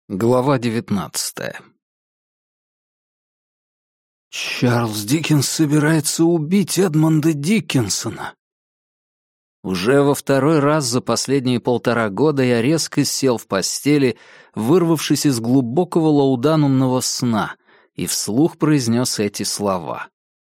Глава 19. Чарльз Диккенс собирается убить Эдмонда Диккенсона. Уже во второй раз за последние 1,5 года я резко сел в постели, вырвавшись из глубокого лауданумного сна, и вслух произнес эти слова.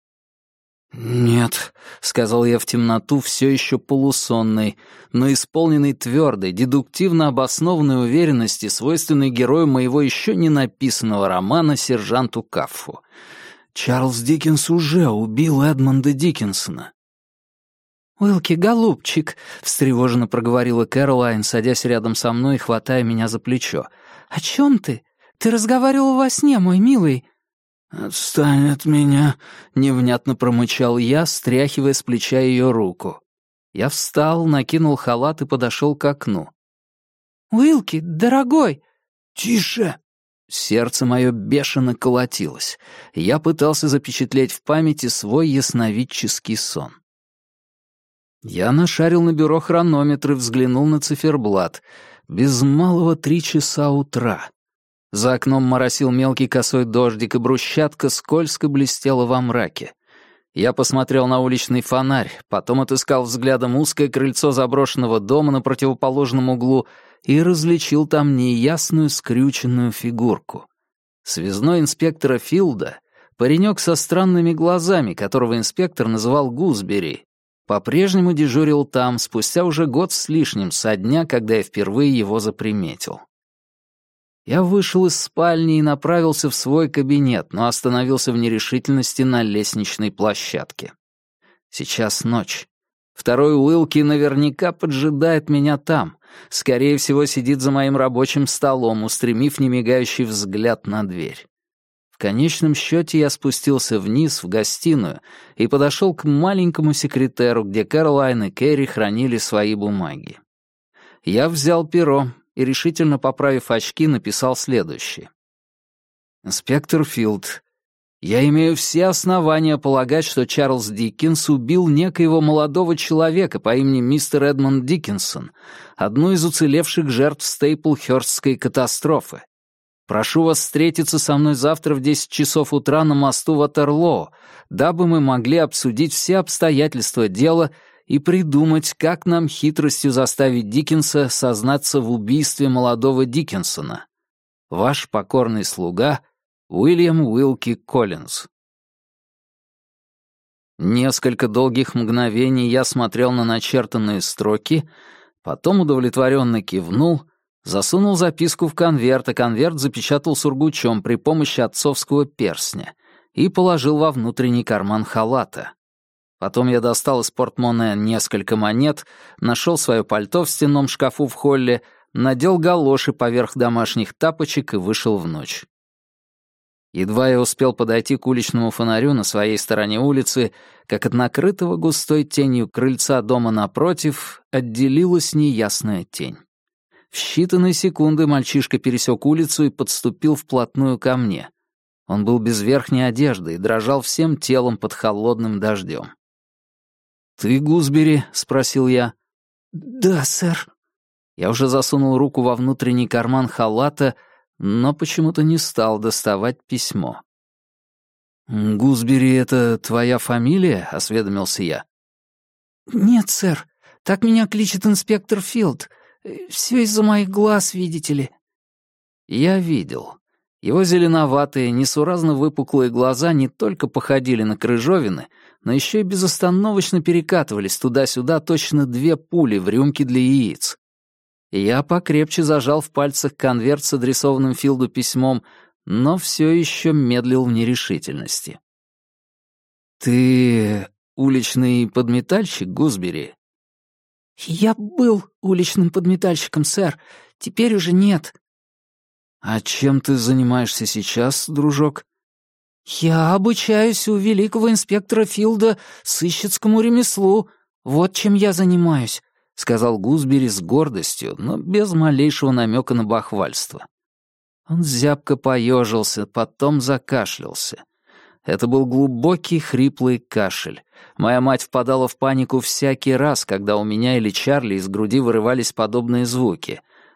«Нет», — сказал я в темноту, все еще полусонный, но исполненный твердой, дедуктивно обоснованной уверенности, свойственной герою моего еще не написанного романа «Сержанту Каффу». Чарльз Диккенс уже убил Эдмонда Диккенсона. «Уилки, голубчик», — встревоженно проговорила Кэролайн, садясь рядом со мной и хватая меня за плечо. «О чем ты? Ты разговаривал во сне, мой милый». «Отстань от меня», — невнятно промычал я, стряхивая с плеча ее руку. Я встал, накинул халат и подошел к окну. «Уилки, дорогой!» «Тише!» Сердце мое бешено колотилось. Я пытался запечатлеть в памяти свой ясновидческий сон. Я нашарил на бюро хронометр и взглянул на циферблат. Без малого 3 часа утра. За окном моросил мелкий косой дождик, и брусчатка скользко блестела во мраке. Я посмотрел на уличный фонарь, потом отыскал взглядом узкое крыльцо заброшенного дома на противоположном углу и различил там неясную скрюченную фигурку. Связной инспектора Филда, паренек со странными глазами, которого инспектор называл Гузбери, по-прежнему дежурил там спустя уже год с лишним со дня, когда я впервые его заприметил. Я вышел из спальни и направился в свой кабинет, но остановился в нерешительности на лестничной площадке. Сейчас ночь. Второй Уилки наверняка поджидает меня там. Скорее всего, сидит за моим рабочим столом, устремив немигающий взгляд на дверь. В конечном счете я спустился вниз, в гостиную, и подошел к маленькому секретеру, где Кэролайн и Кэрри хранили свои бумаги. Я взял перо и, решительно поправив очки, написал следующее. «Инспектор Филд, я имею все основания полагать, что Чарльз Диккенс убил некоего молодого человека по имени мистер Эдмонд Диккенсон, одну из уцелевших жертв Стейплхёрстской катастрофы. Прошу вас встретиться со мной завтра в 10 часов утра на мосту Ватерлоо, дабы мы могли обсудить все обстоятельства дела и придумать, как нам хитростью заставить Диккенса сознаться в убийстве молодого Диккенсона. Ваш покорный слуга Уильям Уилки Коллинз». Несколько долгих мгновений я смотрел на начертанные строки, потом удовлетворенно кивнул, засунул записку в конверт, а конверт запечатал сургучом при помощи отцовского перстня и положил во внутренний карман халата. Потом я достал из портмоне несколько монет, нашел свое пальто в стенном шкафу в холле, надел галоши поверх домашних тапочек и вышел в ночь. Едва я успел подойти к уличному фонарю на своей стороне улицы, как от накрытого густой тенью крыльца дома напротив отделилась неясная тень. В считанные секунды мальчишка пересек улицу и подступил вплотную ко мне. Он был без верхней одежды и дрожал всем телом под холодным дождем. «Ты Гузбери?» — спросил я. «Да, сэр». Я уже засунул руку во внутренний карман халата, но почему-то не стал доставать письмо. «Гузбери — это твоя фамилия?» — осведомился я. «Нет, сэр. Так меня кличет инспектор Филд. Все из-за моих глаз, видите ли». Я видел. Его зеленоватые, несуразно выпуклые глаза не только походили на крыжовины, но еще и безостановочно перекатывались туда-сюда точно 2 пули в рюмке для яиц. Я покрепче зажал в пальцах конверт с адресованным Филду письмом, но все еще медлил в нерешительности. «Ты уличный подметальщик, Гузбери?» «Я был уличным подметальщиком, сэр. Теперь уже нет». «А чем ты занимаешься сейчас, дружок?» «Я обучаюсь у великого инспектора Филда сыщицкому ремеслу. Вот чем я занимаюсь», — сказал Гузбери с гордостью, но без малейшего намека на бахвальство. Он зябко поежился, потом закашлялся. Это был глубокий хриплый кашель. Моя мать впадала в панику всякий раз, когда у меня или Чарли из груди вырывались подобные звуки.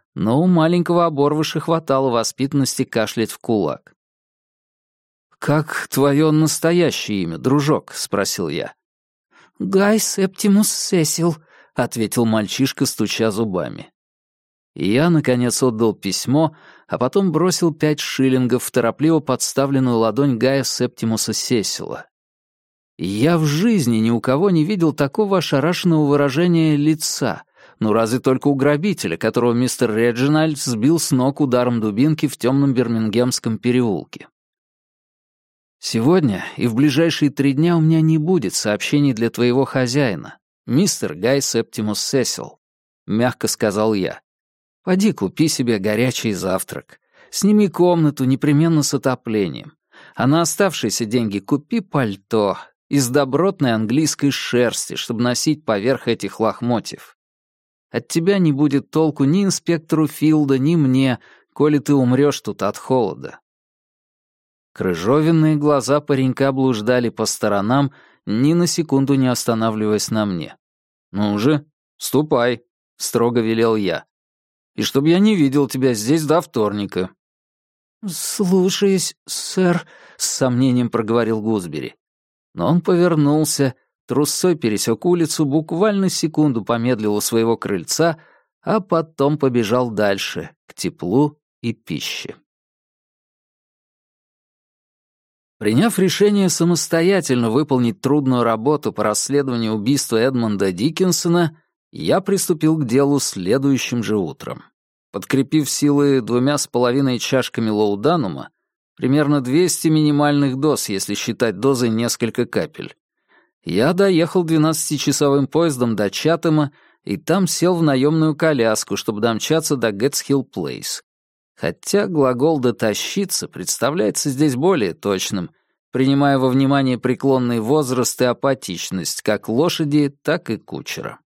Но у маленького оборвыша хватало воспитанности кашлять в кулак. «Как твое настоящее имя, дружок?» — спросил я. «Гай Септимус Сесил», — ответил мальчишка, стуча зубами. Я, наконец, отдал письмо, а потом бросил 5 шиллингов в торопливо подставленную ладонь Гая Септимуса Сесила. Я в жизни ни у кого не видел такого ошарашенного выражения лица, ну разве только у грабителя, которого мистер Реджинальд сбил с ног ударом дубинки в темном Бирмингемском переулке. «Сегодня и в ближайшие 3 дня у меня не будет сообщений для твоего хозяина, мистер Гай Септимус Сесил», — мягко сказал я. «Поди купи себе горячий завтрак. Сними комнату непременно с отоплением. А на оставшиеся деньги купи пальто из добротной английской шерсти, чтобы носить поверх этих лохмотьев. От тебя не будет толку ни инспектору Филда, ни мне, коли ты умрешь тут от холода». Крыжовенные глаза паренька блуждали по сторонам, ни на секунду не останавливаясь на мне. «Ну же, ступай», — строго велел я. «И чтоб я не видел тебя здесь до вторника». «Слушаюсь, сэр», — с сомнением проговорил Гузбери. Но он повернулся, трусцой пересек улицу, буквально секунду помедлил у своего крыльца, а потом побежал дальше, к теплу и пище. Приняв решение самостоятельно выполнить трудную работу по расследованию убийства Эдмонда Диккенсона, я приступил к делу следующим же утром. Подкрепив силы 2,5 чашками лоуданума, примерно 200 минимальных доз, если считать дозой несколько капель, я доехал 12-часовым поездом до Чатема и там сел в наемную коляску, чтобы домчаться до Гэтсхилл-Плейс. Хотя глагол «дотащиться» представляется здесь более точным, принимая во внимание преклонный возраст и апатичность как лошади, так и кучера.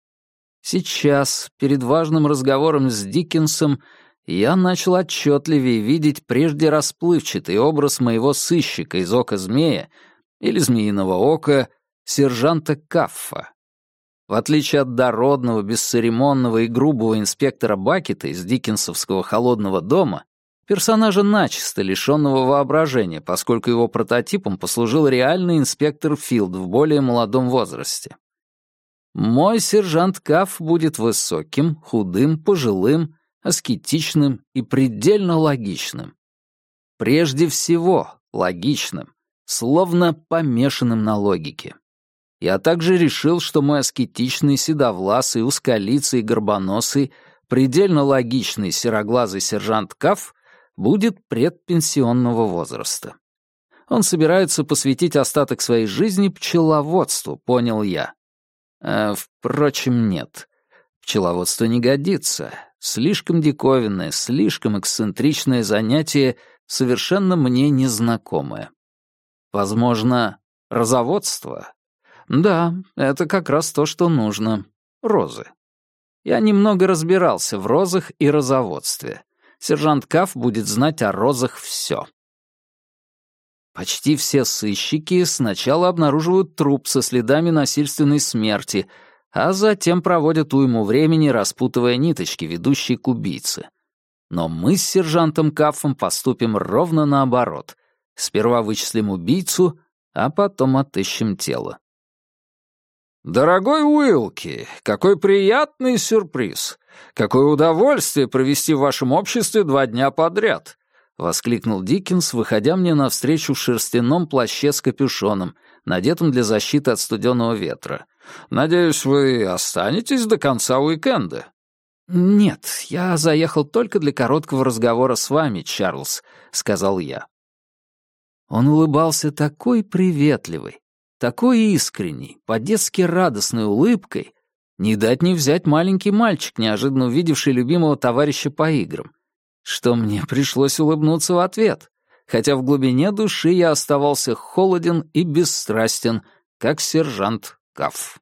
Сейчас, перед важным разговором с Диккенсом, я начал отчетливее видеть прежде расплывчатый образ моего сыщика из «Ока змея» или «Змеиного ока», сержанта Каффа. В отличие от дородного, бесцеремонного и грубого инспектора Бакета из диккенсовского «Холодного дома», персонажа начисто лишенного воображения, поскольку его прототипом послужил реальный инспектор Филд в более молодом возрасте. Мой сержант Кафф будет высоким, худым, пожилым, аскетичным и предельно логичным. Прежде всего логичным, словно помешанным на логике. Я также решил, что мой аскетичный, седовласый, узколицый и горбоносый, предельно логичный сероглазый сержант Кафф будет предпенсионного возраста. Он собирается посвятить остаток своей жизни пчеловодству, понял я. Впрочем, нет. Пчеловодство не годится. Слишком диковинное, слишком эксцентричное занятие, совершенно мне незнакомое. Возможно, розоводство? Да, это как раз то, что нужно. Розы. Я немного разбирался в розах и розоводстве. Сержант Кафф будет знать о розах все. Почти все сыщики сначала обнаруживают труп со следами насильственной смерти, а затем проводят уйму времени, распутывая ниточки, ведущие к убийце. Но мы с сержантом Каффом поступим ровно наоборот. Сперва вычислим убийцу, а потом отыщем тело. «Дорогой Уилки, какой приятный сюрприз! Какое удовольствие провести в вашем обществе 2 дня подряд!» — воскликнул Диккенс, выходя мне навстречу в шерстяном плаще с капюшоном, надетым для защиты от студеного ветра. «Надеюсь, вы останетесь до конца уикенда?» «Нет, я заехал только для короткого разговора с вами, Чарльз», — сказал я. Он улыбался такой приветливой, такой искренней, по-детски радостной улыбкой, не дать не взять маленький мальчик, неожиданно увидевший любимого товарища по играм, что мне пришлось улыбнуться в ответ, хотя в глубине души я оставался холоден и бесстрастен, как сержант Кафф.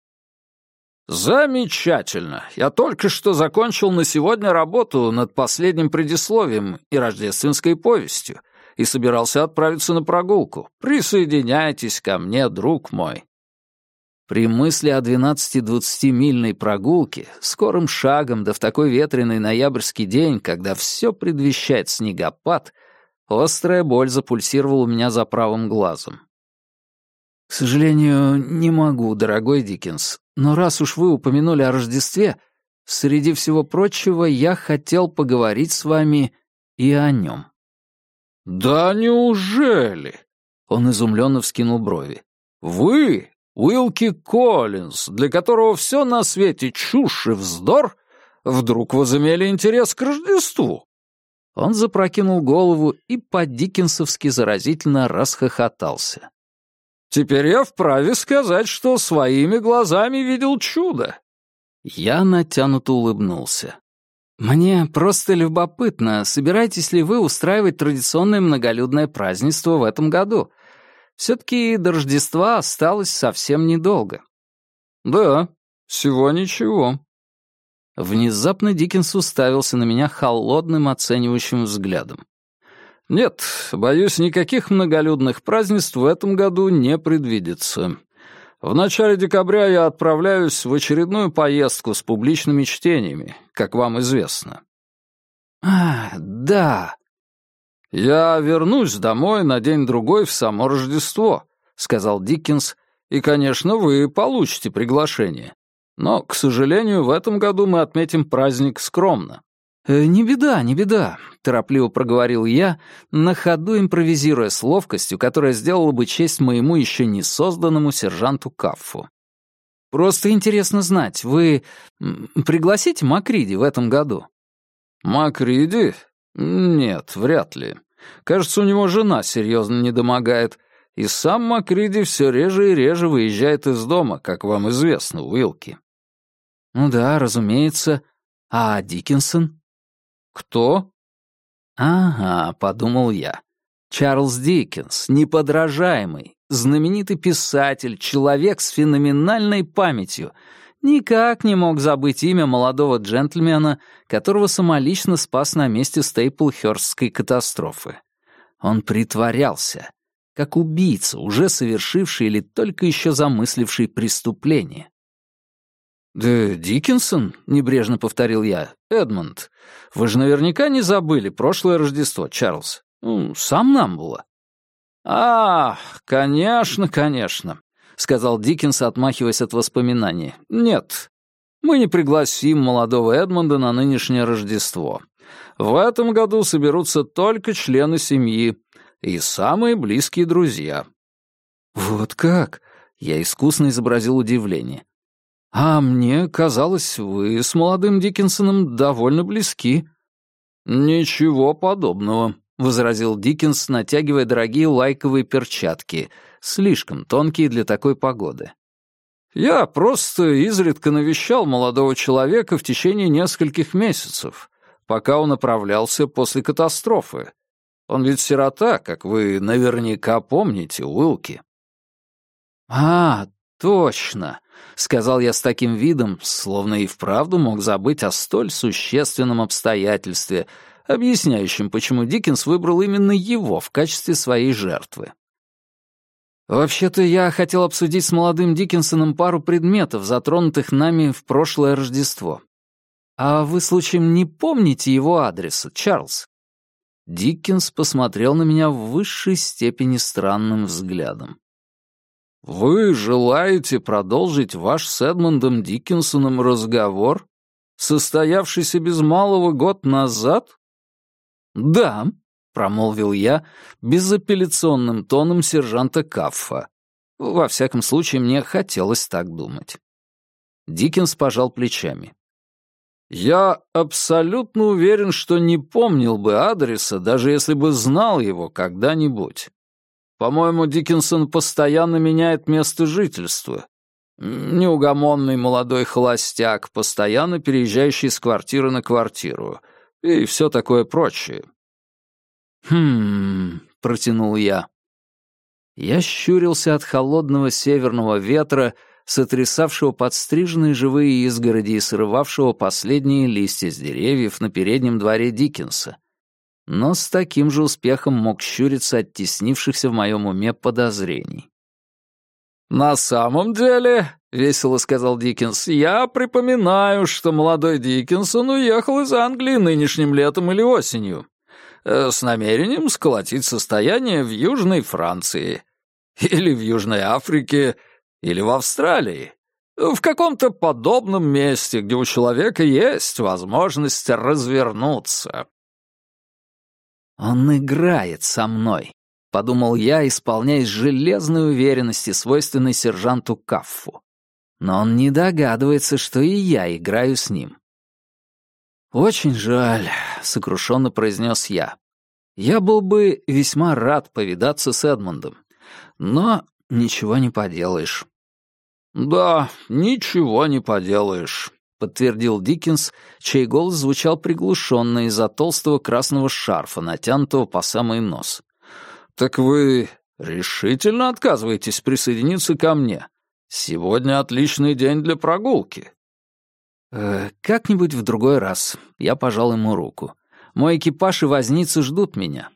«Замечательно! Я только что закончил на сегодня работу над последним предисловием и рождественской повестью и собирался отправиться на прогулку. Присоединяйтесь ко мне, друг мой». При мысли о 12-20-мильной прогулке, скорым шагом, да в такой ветреный ноябрьский день, когда все предвещает снегопад, острая боль запульсировала у меня за правым глазом. «К сожалению, не могу, дорогой Диккенс, но раз уж вы упомянули о Рождестве, среди всего прочего я хотел поговорить с вами и о нем». «Да неужели?» — он изумленно вскинул брови. «Вы, Уилки Коллинз, для которого все на свете чушь и вздор, вдруг возымели интерес к Рождеству?» Он запрокинул голову и по-диккенсовски заразительно расхохотался. «Теперь я вправе сказать, что своими глазами видел чудо». Я натянуто улыбнулся. «Мне просто любопытно, собираетесь ли вы устраивать традиционное многолюдное празднество в этом году? Все-таки до Рождества осталось совсем недолго». «Да, всего ничего». Внезапно Диккенс уставился на меня холодным оценивающим взглядом. «Нет, боюсь, никаких многолюдных празднеств в этом году не предвидится. В начале декабря я отправляюсь в очередную поездку с публичными чтениями, как вам известно». Да. «Я вернусь домой на день-другой в само Рождество», — сказал Диккенс, «и, конечно, вы получите приглашение. Но, к сожалению, в этом году мы отметим праздник скромно». «Не беда, не беда», — торопливо проговорил я, на ходу импровизируя с ловкостью, которая сделала бы честь моему еще не созданному сержанту Каффу. «Просто интересно знать, вы пригласите Макриди в этом году?» «Макриди? Нет, вряд ли. Кажется, у него жена серьезно недомогает, и сам Макриди все реже и реже выезжает из дома, как вам известно, Уилки». «Ну да, разумеется. А Диккенсон?» «Кто?» «Ага», — подумал я. «Чарльз Диккенс, неподражаемый, знаменитый писатель, человек с феноменальной памятью, никак не мог забыть имя молодого джентльмена, которого самолично спас на месте Стейплхёрстской катастрофы. Он притворялся, как убийца, уже совершивший или только еще замысливший преступление». «Да Диккенсон», — небрежно повторил я, — «Эдмонд, вы же наверняка не забыли прошлое Рождество, Чарльз. Сам нам было». Конечно, конечно», — сказал Диккенс, отмахиваясь от воспоминаний. «Нет, мы не пригласим молодого Эдмонда на нынешнее Рождество. В этом году соберутся только члены семьи и самые близкие друзья». «Вот как?» — я искусно изобразил удивление. «А мне казалось, вы с молодым Диккенсоном довольно близки». «Ничего подобного», — возразил Диккенс, натягивая дорогие лайковые перчатки, слишком тонкие для такой погоды. «Я просто изредка навещал молодого человека в течение нескольких месяцев, пока он оправлялся после катастрофы. Он ведь сирота, как вы наверняка помните, Уилки». «Точно», — сказал я с таким видом, словно и вправду мог забыть о столь существенном обстоятельстве, объясняющем, почему Диккенс выбрал именно его в качестве своей жертвы. «Вообще-то я хотел обсудить с молодым Диккенсоном пару предметов, затронутых нами в прошлое Рождество. А вы, случаем, не помните его адреса, Чарльз?» Диккенс посмотрел на меня в высшей степени странным взглядом. «Вы желаете продолжить ваш с Эдмондом Диккенсоном разговор, состоявшийся без малого год назад?» «Да», — промолвил я безапелляционным тоном сержанта Каффа. Во всяком случае, мне хотелось так думать. Диккенс пожал плечами. «Я абсолютно уверен, что не помнил бы адреса, даже если бы знал его когда-нибудь. По-моему, Диккенсон постоянно меняет место жительства. Неугомонный молодой холостяк, постоянно переезжающий с квартиры на квартиру. И все такое прочее». Протянул я. Я щурился от холодного северного ветра, сотрясавшего подстриженные живые изгороди и срывавшего последние листья с деревьев на переднем дворе Диккенса, но с таким же успехом мог щуриться от теснившихся в моем уме подозрений. «На самом деле, — весело сказал Диккенс, — я припоминаю, что молодой Диккенсон уехал из Англии нынешним летом или осенью, с намерением сколотить состояние в Южной Франции, или в Южной Африке, или в Австралии, в каком-то подобном месте, где у человека есть возможность развернуться». «Он играет со мной», — подумал я, исполняясь железной уверенности, свойственной сержанту Каффу. Но он не догадывается, что и я играю с ним. «Очень жаль», — сокрушенно произнес я. «Я был бы весьма рад повидаться с Эдмондом, но ничего не поделаешь». «Да, ничего не поделаешь», — подтвердил Диккенс, чей голос звучал приглушенно из-за толстого красного шарфа, натянутого по самый нос. «Так вы решительно отказываетесь присоединиться ко мне? Сегодня отличный день для прогулки». «Как-нибудь в другой раз». Я пожал ему руку. «Мой экипаж и возницы ждут меня».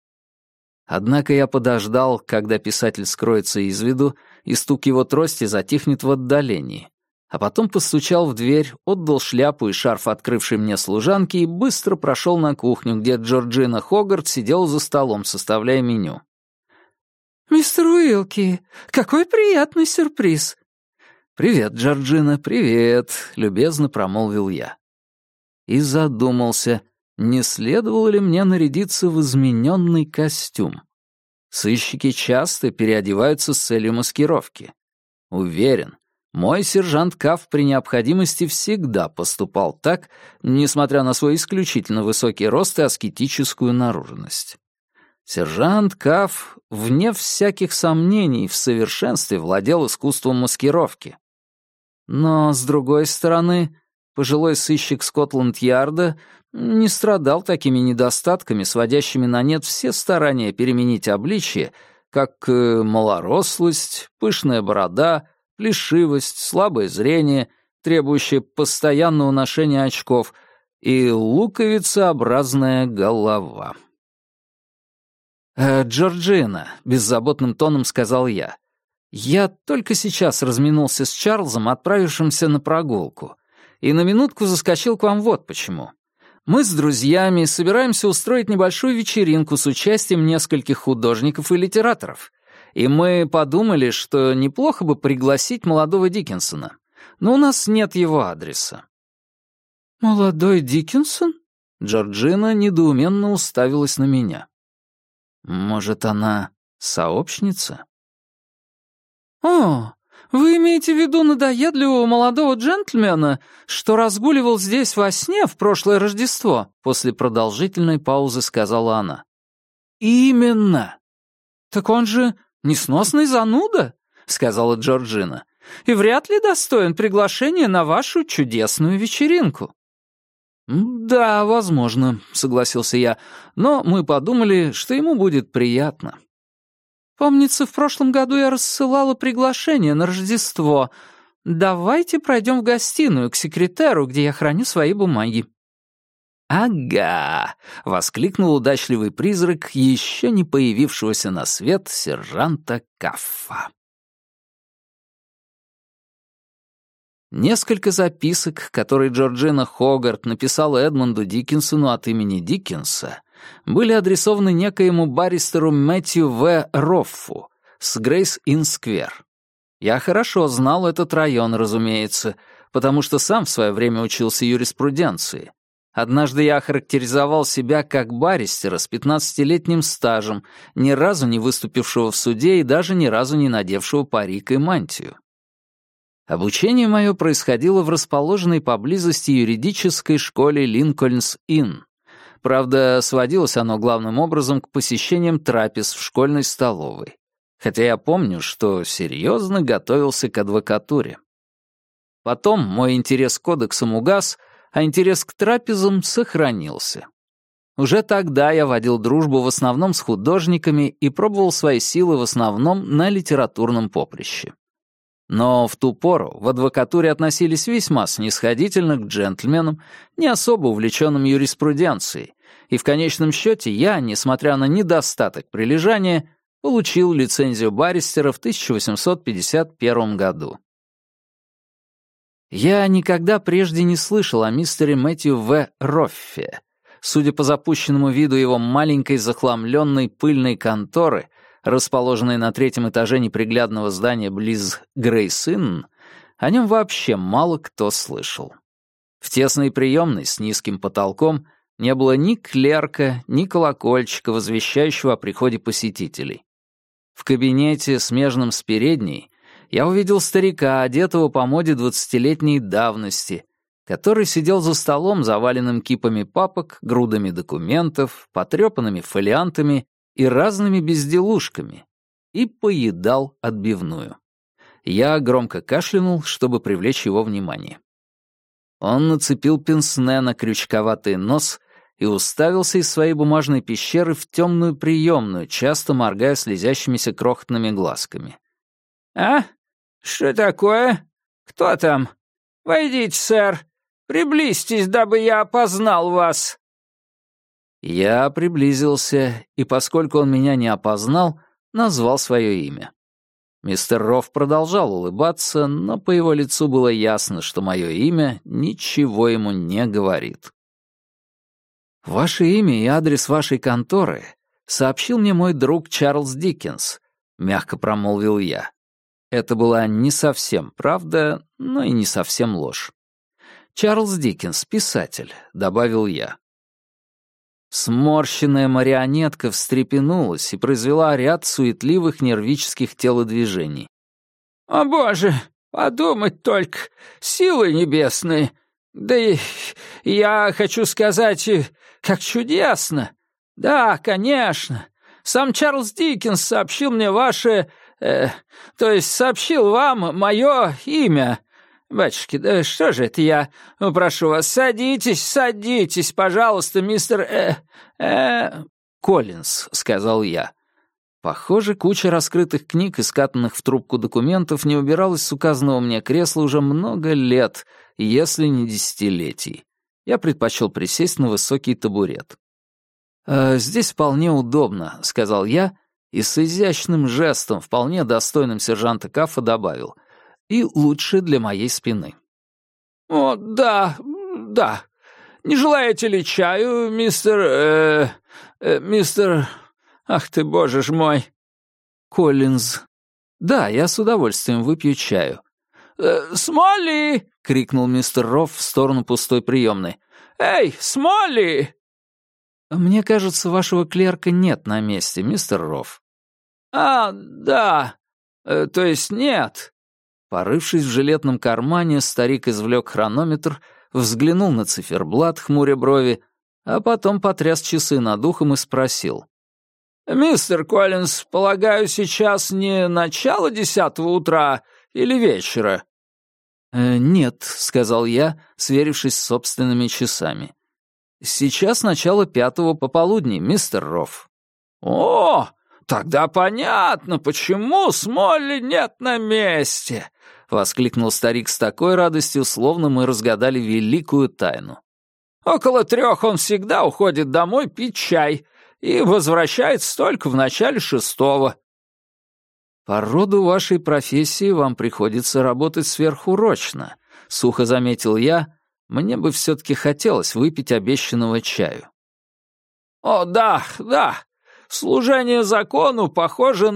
Однако я подождал, когда писатель скроется из виду, и стук его трости затихнет в отдалении, а потом постучал в дверь, отдал шляпу и шарф открывшей мне служанке и быстро прошел на кухню, где Джорджина Хогарт сидела за столом, составляя меню. «Мистер Уилки, какой приятный сюрприз!» «Привет, Джорджина, привет», — любезно промолвил я. И задумался, не следовало ли мне нарядиться в измененный костюм. Сыщики часто переодеваются с целью маскировки. Уверен, мой сержант Каф при необходимости всегда поступал так, несмотря на свой исключительно высокий рост и аскетическую наружность. Сержант Каф, вне всяких сомнений, в совершенстве владел искусством маскировки. Но, с другой стороны, пожилой сыщик Скотланд-Ярда не страдал такими недостатками, сводящими на нет все старания переменить обличье, как малорослость, пышная борода, плешивость, слабое зрение, требующее постоянного ношения очков, и луковицеобразная голова. «Джорджина», — беззаботным тоном сказал я, — «я только сейчас разминулся с Чарльзом, отправившимся на прогулку, и на минутку заскочил к вам вот почему. Мы с друзьями собираемся устроить небольшую вечеринку с участием нескольких художников и литераторов, и мы подумали, что неплохо бы пригласить молодого Диккенсона, но у нас нет его адреса». «Молодой Диккенсон?» Джорджина недоуменно уставилась на меня. «Может, она сообщница?» «О, вы имеете в виду надоедливого молодого джентльмена, что разгуливал здесь во сне в прошлое Рождество?» После продолжительной паузы сказала она. «Именно!» «Так он же несносный зануда», — сказала Джорджина, «и вряд ли достоин приглашения на вашу чудесную вечеринку». «Да, возможно», — согласился я, «но мы подумали, что ему будет приятно». «Помнится, в прошлом году я рассылала приглашение на Рождество. Давайте пройдем в гостиную к секретеру, где я храню свои бумаги». «Ага!» — воскликнул удачливый призрак еще не появившегося на свет сержанта Каффа. Несколько записок, которые Джорджина Хогарт написала Эдмонду Диккенсону от имени Диккенса, были адресованы некоему баристеру Мэтью В. Роффу с Грейс-Инн-Сквер. Я хорошо знал этот район, разумеется, потому что сам в свое время учился юриспруденции. Однажды я охарактеризовал себя как баристера с 15-летним стажем, ни разу не выступившего в суде и даже ни разу не надевшего парик и мантию. Обучение мое происходило в расположенной поблизости юридической школе Линкольнс-Инн. Правда, сводилось оно главным образом к посещениям трапез в школьной столовой. Хотя я помню, что серьезно готовился к адвокатуре. Потом мой интерес к кодексам угас, а интерес к трапезам сохранился. Уже тогда я водил дружбу в основном с художниками и пробовал свои силы в основном на литературном поприще. Но в ту пору в адвокатуре относились весьма снисходительно к джентльменам, не особо увлеченным юриспруденцией, и в конечном счете я, несмотря на недостаток прилежания, получил лицензию баристера в 1851 году. Я никогда прежде не слышал о мистере Мэтью В. Роффе. Судя по запущенному виду его маленькой захламленной пыльной конторы, расположенной на 3-м этаже неприглядного здания близ Грейс-Инн, о нем вообще мало кто слышал. В тесной приемной с низким потолком не было ни клерка, ни колокольчика, возвещающего о приходе посетителей. В кабинете, смежном с передней, я увидел старика, одетого по моде 20-летней давности, который сидел за столом, заваленным кипами папок, грудами документов, потрепанными фолиантами и разными безделушками, и поедал отбивную. Я громко кашлянул, чтобы привлечь его внимание. Он нацепил пенсне на крючковатый нос и уставился из своей бумажной пещеры в темную приемную, часто моргая слезящимися крохотными глазками. «А? Что такое? Кто там? Войдите, сэр. Приблизьтесь, дабы я опознал вас». Я приблизился, и поскольку он меня не опознал, назвал свое имя. Мистер Рофф продолжал улыбаться, но по его лицу было ясно, что мое имя ничего ему не говорит. «Ваше имя и адрес вашей конторы сообщил мне мой друг Чарльз Диккенс», — мягко промолвил я. Это была не совсем правда, но и не совсем ложь. «Чарльз Диккенс, писатель», — добавил я. Сморщенная марионетка встрепенулась и произвела ряд суетливых нервических телодвижений. «О, Боже, подумать только, силы небесные! Да и я хочу сказать, как чудесно! Да, конечно, сам Чарльз Диккенс сообщил мне ваше... то есть сообщил вам мое имя. Батюшки, да что же это я? Прошу вас, садитесь, пожалуйста, мистер... «Коллинз», — сказал я. Похоже, куча раскрытых книг и скатанных в трубку документов не убиралась с указанного мне кресла уже много лет, если не десятилетий. Я предпочел присесть на высокий табурет. «Здесь вполне удобно», — сказал я, и с изящным жестом, вполне достойным сержанта Каффа, добавил: «И лучше для моей спины». «О, да. Не желаете ли чаю, мистер... Ах ты, боже ж мой!» «Коллинз». «Да, я с удовольствием выпью чаю». «Смолли!» — крикнул мистер Рофф в сторону пустой приемной. «Эй, Смолли!» «Мне кажется, вашего клерка нет на месте, мистер Рофф». «А, да. То есть нет». Порывшись в жилетном кармане, старик извлек хронометр, взглянул на циферблат, хмуря брови, а потом потряс часы над ухом и спросил: «Мистер Коллинз, полагаю, сейчас не начало 10 утра или вечера?» «Нет», — сказал я, сверившись с собственными часами. «Сейчас начало 5 пополудни, мистер Рофф». «О, тогда понятно, почему Смолли нет на месте!» — воскликнул старик с такой радостью, словно мы разгадали великую тайну. «Около 3 он всегда уходит домой пить чай и возвращается только в начале 6. По роду вашей профессии вам приходится работать сверхурочно, сухо заметил я. Мне бы все-таки хотелось выпить обещанного чаю. О, да. Служение закону похоже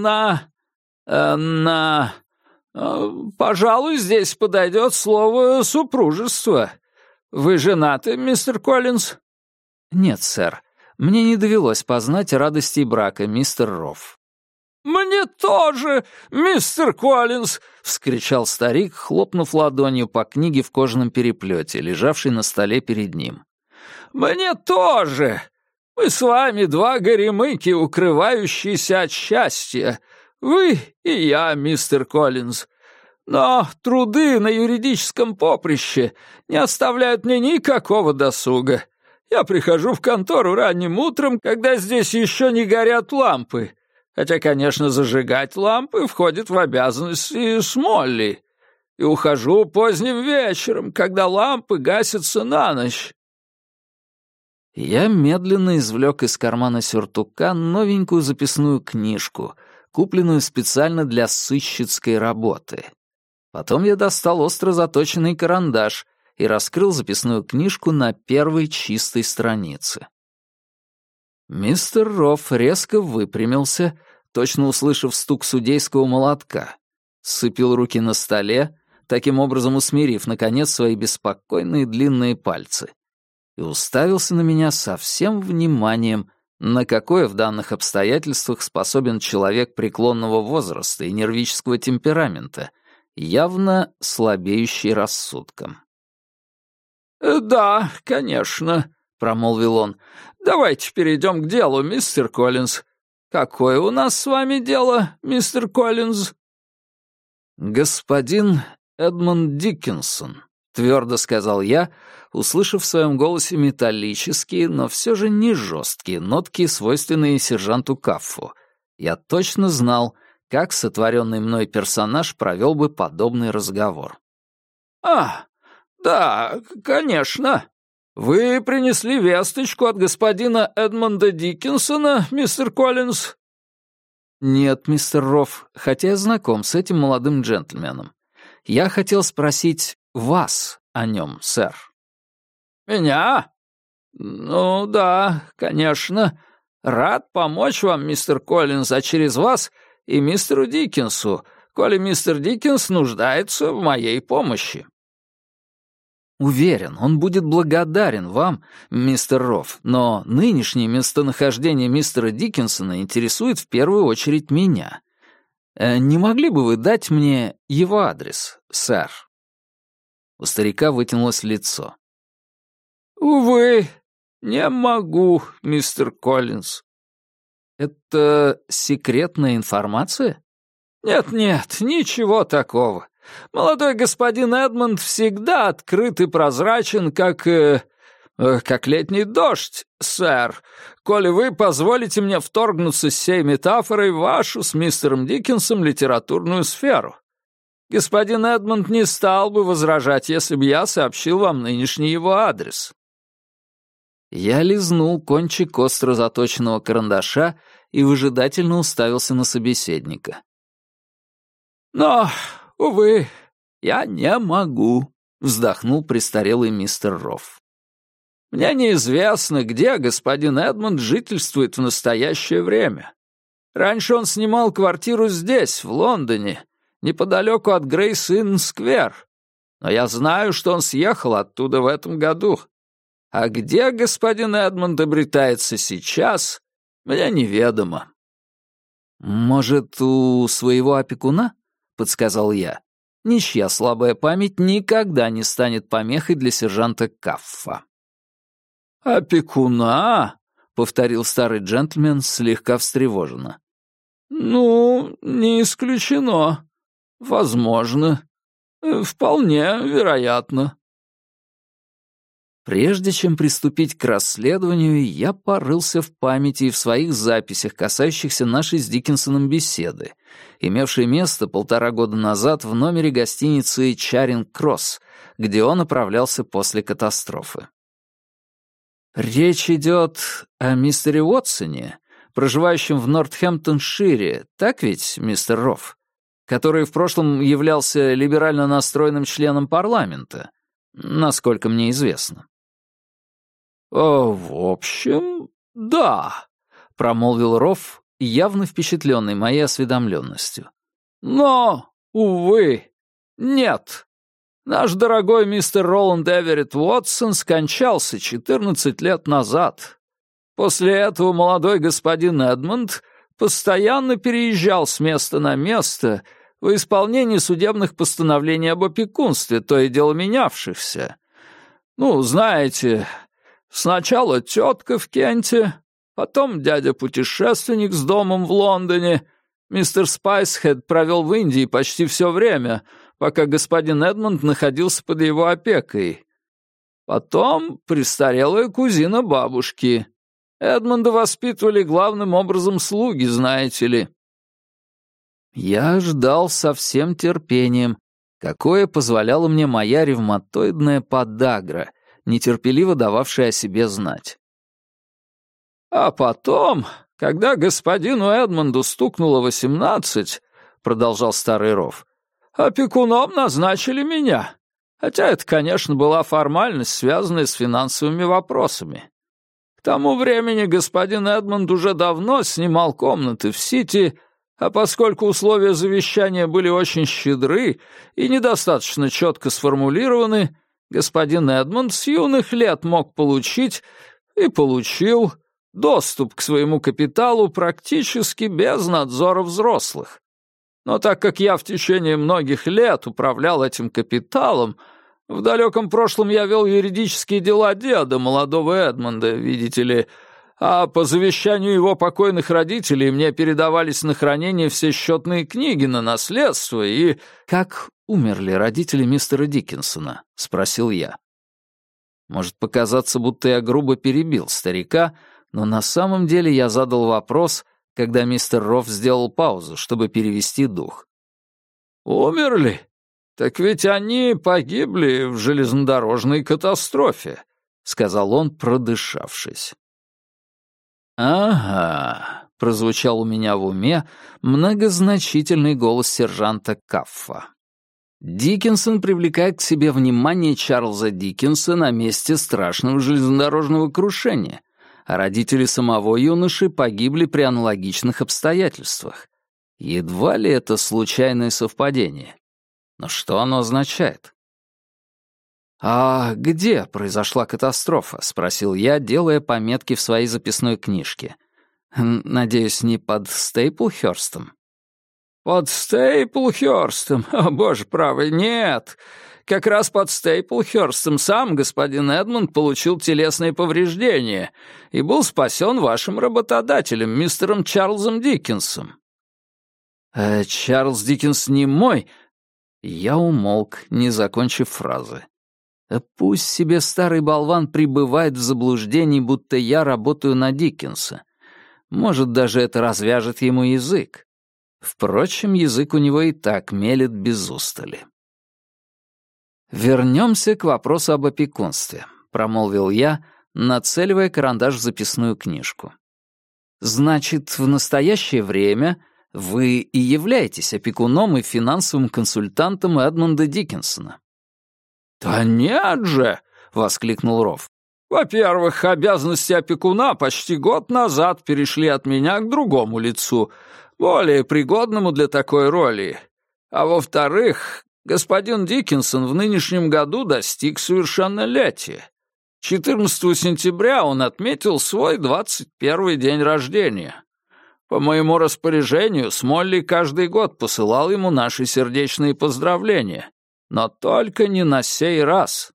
пожалуй, здесь подойдет слово «супружество». Вы женаты, мистер Коллинз? Нет, сэр. Мне не довелось познать радостей брака, мистер Рофф. «Мне тоже, мистер Коллинз!» — вскричал старик, хлопнув ладонью по книге в кожаном переплете, лежавшей на столе перед ним. «Мне тоже! Мы с вами 2 горемыки, укрывающиеся от счастья. Вы и я, мистер Коллинз. Но труды на юридическом поприще не оставляют мне никакого досуга. Я прихожу в контору ранним утром, когда здесь еще не горят лампы. Хотя, конечно, зажигать лампы входит в обязанности Смолли. И ухожу поздним вечером, когда лампы гасятся на ночь». Я медленно извлек из кармана сюртука новенькую записную книжку, купленную специально для сыщицкой работы. Потом я достал остро заточенный карандаш и раскрыл записную книжку на первой чистой странице. Мистер Рофф резко выпрямился, точно услышав стук судейского молотка, сцепил руки на столе, таким образом усмирив, наконец, свои беспокойные длинные пальцы, и уставился на меня со всем вниманием, на какое в данных обстоятельствах способен человек преклонного возраста и нервического темперамента, явно слабеющий рассудком. «Да, конечно», — промолвил он. «Давайте перейдем к делу, мистер Коллинз. Какое у нас с вами дело, мистер Коллинз?» «Господин Эдмонд Диккенсон», — твердо сказал я, услышав в своем голосе металлические, но все же не жесткие нотки, свойственные сержанту Каффу. Я точно знал, как сотворенный мной персонаж провел бы подобный разговор. Да, конечно. Вы принесли весточку от господина Эдмонда Диккенсона, мистер Коллинз?» «Нет, мистер Рофф, хотя я знаком с этим молодым джентльменом. Я хотел спросить вас о нем, сэр». «Меня? Ну да, конечно. Рад помочь вам, мистер Коллинз, а через вас и мистеру Диккенсу, коли мистер Диккенс нуждается в моей помощи». «Уверен, он будет благодарен вам, мистер Рофф, но нынешнее местонахождение мистера Диккенсона интересует в первую очередь меня. Не могли бы вы дать мне его адрес, сэр?» У старика вытянулось лицо. «Увы, не могу, мистер Коллинз». «Это секретная информация?» «Нет, ничего такого. Молодой господин Эдмонд всегда открыт и прозрачен, как летний дождь, сэр, коли вы позволите мне вторгнуться с сей метафорой в вашу с мистером Диккенсом литературную сферу. Господин Эдмонд не стал бы возражать, если бы я сообщил вам нынешний его адрес». Я лизнул кончик остро заточенного карандаша и выжидательно уставился на собеседника. «Но, увы, я не могу», — вздохнул престарелый мистер Рофф. «Мне неизвестно, где господин Эдмонд жительствует в настоящее время. Раньше он снимал квартиру здесь, в Лондоне, неподалеку от Грейс-Инн-сквер. Но я знаю, что он съехал оттуда в этом году. А где господин Эдмонд обретается сейчас, мне неведомо». «Может, у своего опекуна?» — подсказал я. Ничья слабая память никогда не станет помехой для сержанта Каффа. «Опекуна?» — повторил старый джентльмен слегка встревоженно. «Ну, не исключено. Возможно. Вполне вероятно». Прежде чем приступить к расследованию, я порылся в памяти и в своих записях, касающихся нашей с Диккенсоном беседы, имевшей место 1,5 года назад в номере гостиницы «Чаринг-Кросс», где он направлялся после катастрофы. Речь идет о мистере Уотсоне, проживающем в Нортхэмптоншире, так ведь, мистер Рофф, который в прошлом являлся либерально настроенным членом парламента, насколько мне известно. «В общем, да», — промолвил Рофф, явно впечатленный моей осведомленностью. «Но, увы, нет. Наш дорогой мистер Роланд Эверетт Уотсон скончался 14 лет назад. После этого молодой господин Эдмонд постоянно переезжал с места на место в исполнении судебных постановлений об опекунстве, то и дело менявшихся. Ну, знаете, сначала тетка в Кенте, потом дядя-путешественник с домом в Лондоне. Мистер Спайсхед провел в Индии почти все время, пока господин Эдмонд находился под его опекой. Потом престарелая кузина бабушки. Эдмонда воспитывали главным образом слуги, знаете ли». Я ждал со всем терпением, какое позволяла мне моя ревматоидная подагра, нетерпеливо дававшая о себе знать. «А потом, Когда господину Эдмонду стукнуло 18, продолжал старый Рофф, опекуном назначили меня. Хотя это, конечно, была формальность, связанная с финансовыми вопросами. К тому времени господин Эдмонд уже давно снимал комнаты в Сити, а поскольку условия завещания были очень щедры и недостаточно четко сформулированы, господин Эдмонд с юных лет мог получить и получил доступ к своему капиталу практически без надзора взрослых. Но так как я в течение многих лет управлял этим капиталом, в далеком прошлом я вел юридические дела деда, молодого Эдмонда, видите ли, а по завещанию его покойных родителей мне передавались на хранение все счетные книги на наследство и... «Как умерли родители мистера Диккенсона?» — спросил я. Может показаться, будто я грубо перебил старика, но на самом деле я задал вопрос, когда мистер Рофф сделал паузу, чтобы перевести дух. «Умерли? Так ведь они погибли в железнодорожной катастрофе», — сказал он, продышавшись. «Ага», — прозвучал у меня в уме многозначительный голос сержанта Каффа. Диккенсон привлекает к себе внимание Чарльза Диккенса на месте страшного железнодорожного крушения, а родители самого юноши погибли при аналогичных обстоятельствах. Едва ли это случайное совпадение. Но что оно означает? «А где произошла катастрофа?» — спросил я, делая пометки в своей записной книжке. «Надеюсь, не под Стейплхёрстом?» «Под Стейплхёрстом? О, боже правый, нет! Как раз под Стейплхёрстом сам господин Эдмонд получил телесные повреждения и был спасен вашим работодателем, мистером Чарльзом Диккенсом». «Чарльз Диккенс не мой...» Я умолк, не закончив фразы. Пусть себе старый болван пребывает в заблуждении, будто я работаю на Диккенса. Может, даже это развяжет ему язык. Впрочем, язык у него и так мелет без устали. «Вернемся к вопросу об опекунстве», — промолвил я, нацеливая карандаш в записную книжку. «Значит, в настоящее время вы и являетесь опекуном и финансовым консультантом Эдмонда Диккенсона». «Да нет же!» — воскликнул Рофф. «Во-первых, обязанности опекуна почти год назад перешли от меня к другому лицу, более пригодному для такой роли. А во-вторых, господин Диккенсон в нынешнем году достиг совершеннолетия. 14 сентября он отметил свой 21-й день рождения. По моему распоряжению Смолли каждый год посылал ему наши сердечные поздравления, но только не на сей раз».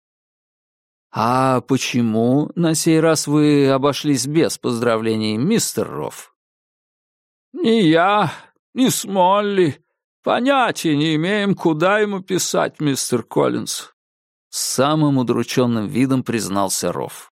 «А почему на сей раз вы обошлись без поздравлений, мистер Рофф?» «Ни я, ни Смолли понятия не имеем, куда ему писать, мистер Коллинз», — с самым удрученным видом признался Рофф.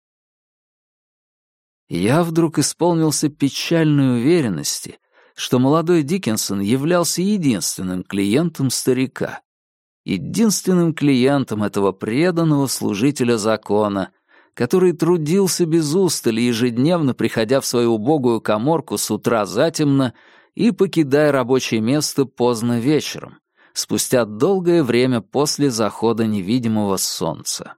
Я вдруг исполнился печальной уверенности, что молодой Диккенсон являлся единственным клиентом старика, единственным клиентом этого преданного служителя закона, который трудился без устали, ежедневно приходя в свою убогую каморку с утра затемно и покидая рабочее место поздно вечером, спустя долгое время после захода невидимого солнца.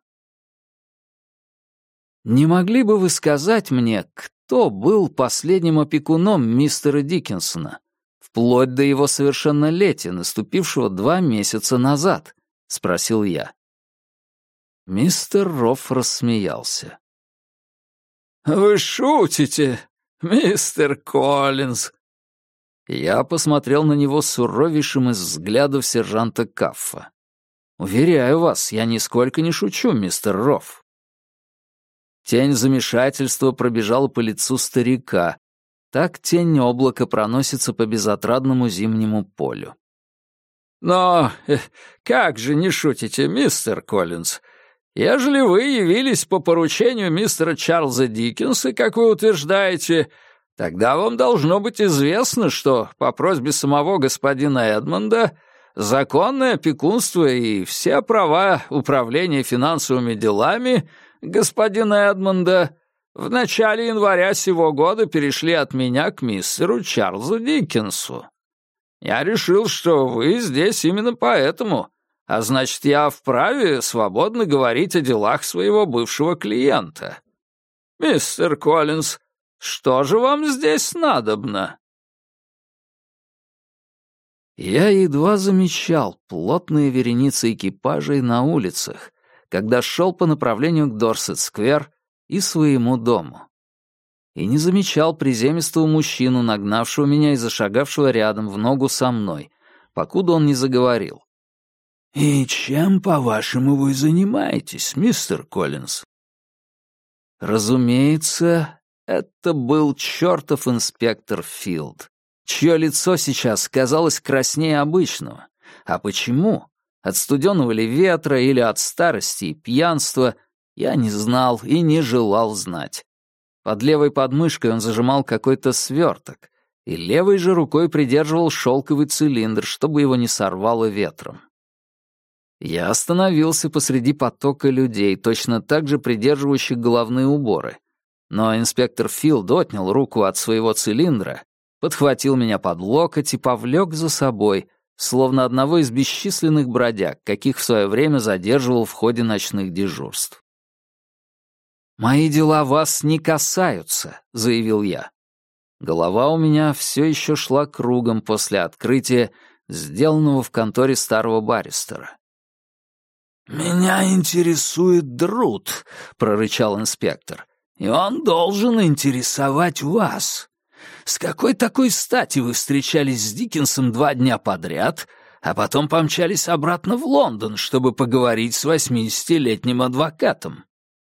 Не могли бы вы сказать мне, кто был последним опекуном мистера Диккенсона, вплоть до его совершеннолетия, наступившего 2 месяца назад?» — спросил я. Мистер Рофф рассмеялся. «Вы шутите, мистер Коллинз?» Я посмотрел на него с суровейшим из взглядов сержанта Каффа. «Уверяю вас, я нисколько не шучу, мистер Рофф». Тень замешательства пробежала по лицу старика. Так тень облака проносится по безотрадному зимнему полю. «Но как же не шутите, мистер Коллинз? Ежели вы явились по поручению мистера Чарльза Диккенса, как вы утверждаете, тогда вам должно быть известно, что по просьбе самого господина Эдмонда законное опекунство и все права управления финансовыми делами господина Эдмонда в начале января сего года перешли от меня к мистеру Чарльзу Диккенсу. Я решил, что вы здесь именно поэтому, а значит, я вправе свободно говорить о делах своего бывшего клиента. Мистер Коллинз, что же вам здесь надобно?» Я едва замечал плотные вереницы экипажей на улицах, когда шел по направлению к Дорсет-сквер и своему дому. И не замечал приземистого мужчину, нагнавшего меня и зашагавшего рядом в ногу со мной, покуда он не заговорил. «И чем, по-вашему, вы занимаетесь, мистер Коллинз?» Разумеется, это был чертов инспектор Филд, чье лицо сейчас казалось краснее обычного. А почему? От студеного ли ветра или от старости и пьянства, я не знал и не желал знать. Под левой подмышкой он зажимал какой-то сверток, и левой же рукой придерживал шелковый цилиндр, чтобы его не сорвало ветром. Я остановился посреди потока людей, точно так же придерживающих головные уборы. Но инспектор Филд отнял руку от своего цилиндра, подхватил меня под локоть и повлек за собой, словно одного из бесчисленных бродяг, каких в свое время задерживал в ходе ночных дежурств. «Мои дела вас не касаются», — заявил я. Голова у меня все еще шла кругом после открытия, сделанного в конторе старого баристера. «Меня интересует Друд», — прорычал инспектор, — «и он должен интересовать вас. С какой такой стати вы встречались с Диккенсом 2 дня подряд, а потом помчались обратно в Лондон, чтобы поговорить с 80-летним адвокатом?»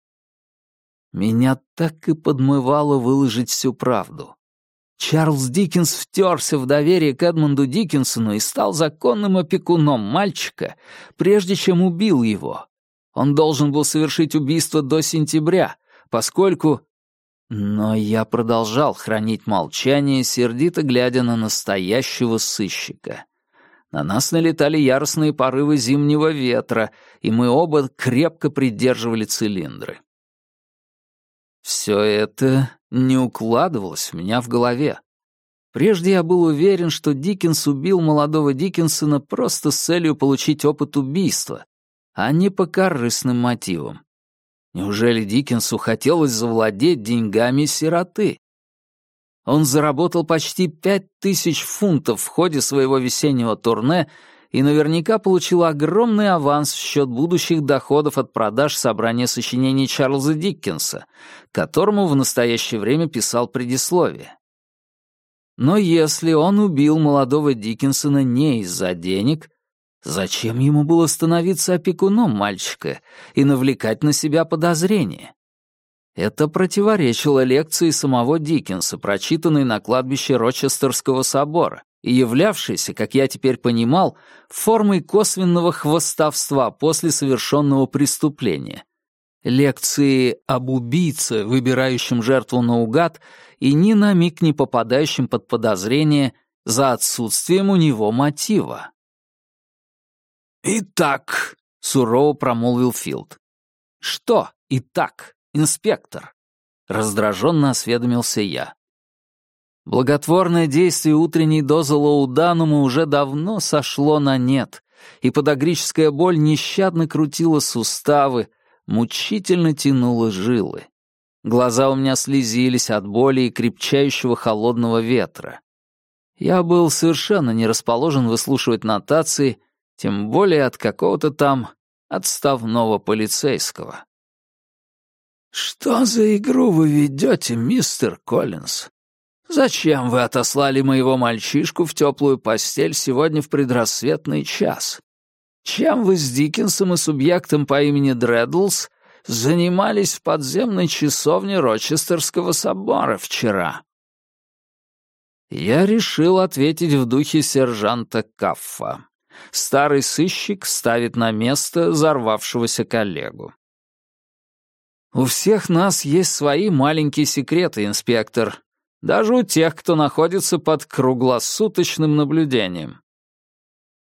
Меня так и подмывало выложить всю правду. Чарльз Диккенс втерся в доверие к Эдмунду Диккенсону и стал законным опекуном мальчика, прежде чем убил его. Он должен был совершить убийство до сентября, поскольку... Но я продолжал хранить молчание, сердито глядя на настоящего сыщика. На нас налетали яростные порывы зимнего ветра, и мы оба крепко придерживали цилиндры. Все это не укладывалось у меня в голове. Прежде я был уверен, что Диккенс убил молодого Диккенсона просто с целью получить опыт убийства, а не по корыстным мотивам. Неужели Диккенсу хотелось завладеть деньгами сироты? Он заработал почти 5000 фунтов в ходе своего весеннего турне и наверняка получил огромный аванс в счет будущих доходов от продаж собрания сочинений Чарльза Диккенса, которому в настоящее время писал предисловие. Но если он убил молодого Диккенсона не из-за денег, зачем ему было становиться опекуном мальчика и навлекать на себя подозрения? Это противоречило лекции самого Диккенса, прочитанной на кладбище Рочестерского собора, и являвшейся, как я теперь понимал, формой косвенного хвастовства после совершенного преступления. Лекции об убийце, выбирающем жертву наугад, и ни на миг не попадающем под подозрение за отсутствием у него мотива. «Итак», — сурово промолвил Филд. «Что «итак», инспектор?» — раздраженно осведомился я. Благотворное действие утренней дозы лауданума уже давно сошло на нет, и подагрическая боль нещадно крутила суставы, мучительно тянула жилы. Глаза у меня слезились от боли и крепчающего холодного ветра. Я был совершенно не расположен выслушивать нотации, тем более от какого-то там отставного полицейского. «Что за игру вы ведете, мистер Коллинз? Зачем вы отослали моего мальчишку в теплую постель сегодня в предрассветный час? Чем вы с Диккенсом и субъектом по имени Дреддлс занимались в подземной часовне Рочестерского собора вчера?» Я решил ответить в духе сержанта Каффа. Старый сыщик ставит на место взорвавшегося коллегу. «У всех нас есть свои маленькие секреты, инспектор. Даже у тех, кто находится под круглосуточным наблюдением».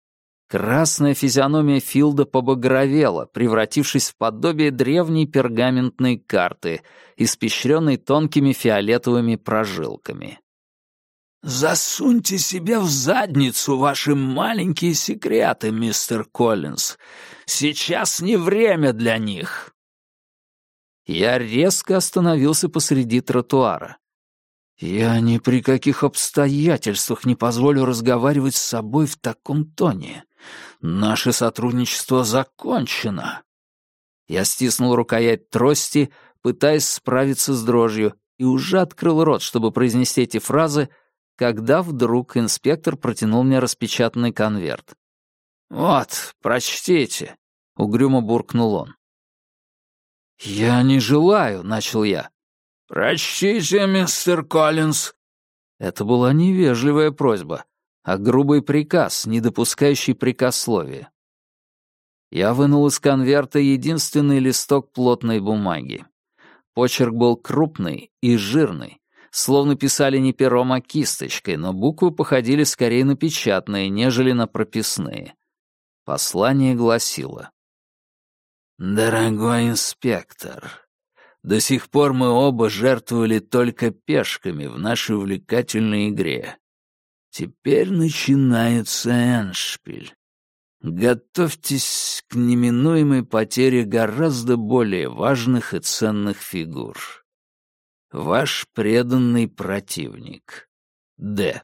Красная физиономия Филда побагровела, превратившись в подобие древней пергаментной карты, испещренной тонкими фиолетовыми прожилками. «Засуньте себе в задницу ваши маленькие секреты, мистер Коллинз. Сейчас не время для них». Я резко остановился посреди тротуара. Я ни при каких обстоятельствах не позволю разговаривать с собой в таком тоне. Наше сотрудничество закончено. Я стиснул рукоять трости, пытаясь справиться с дрожью, и уже открыл рот, чтобы произнести эти фразы, когда вдруг инспектор протянул мне распечатанный конверт. «Вот, прочтите», — угрюмо буркнул он. «Я не желаю», — начал я. «Прочтите, мистер Коллинз». Это была невежливая просьба, а грубый приказ, не допускающий прикословия. Я вынул из конверта единственный листок плотной бумаги. Почерк был крупный и жирный, словно писали не пером, а кисточкой, но буквы походили скорее на печатные, нежели на прописные. Послание гласило: «Дорогой инспектор, до сих пор мы оба жертвовали только пешками в нашей увлекательной игре. Теперь начинается эндшпиль. Готовьтесь к неминуемой потере гораздо более важных и ценных фигур. Ваш преданный противник. Д».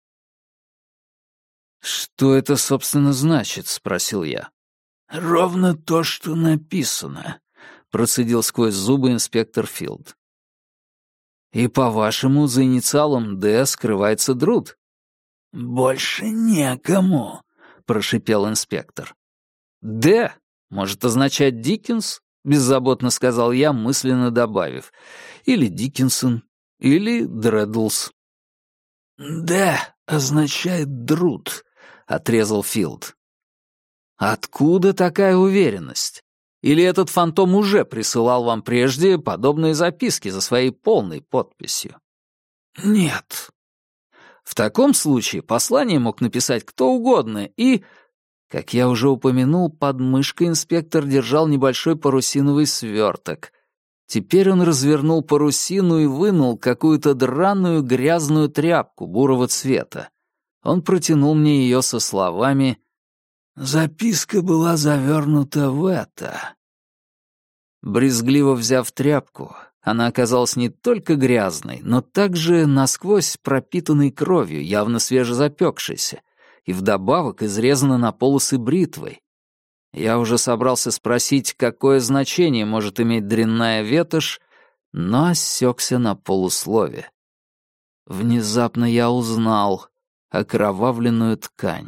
«Что это, собственно, значит?» — спросил я. «Ровно то, что написано», — процедил сквозь зубы инспектор Филд. «И, по-вашему, за инициалом «Д» скрывается Друд?» «Больше некому», — прошипел инспектор. «Д» может означать Диккенс», — беззаботно сказал я, мысленно добавив. «Или Диккенсон, или Дреддлс». «Д» означает «Друд», — отрезал Филд. «Откуда такая уверенность? Или этот фантом уже присылал вам прежде подобные записки за своей полной подписью?» «Нет». В таком случае послание мог написать кто угодно, и, как я уже упомянул, под мышкой инспектор держал небольшой парусиновый сверток. Теперь он развернул парусину и вынул какую-то драную грязную тряпку бурого цвета. Он протянул мне ее со словами: «Записка была завернута в это». Брезгливо взяв тряпку, она оказалась не только грязной, но также насквозь пропитанной кровью, явно свежезапекшейся, и вдобавок изрезана на полосы бритвой. Я уже собрался спросить, какое значение может иметь дрянная ветошь, но осекся на полуслове. Внезапно я узнал окровавленную ткань.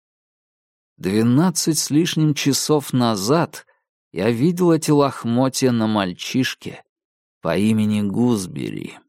12 с лишним часов назад я видел эти лохмотья на мальчишке по имени Гузбери.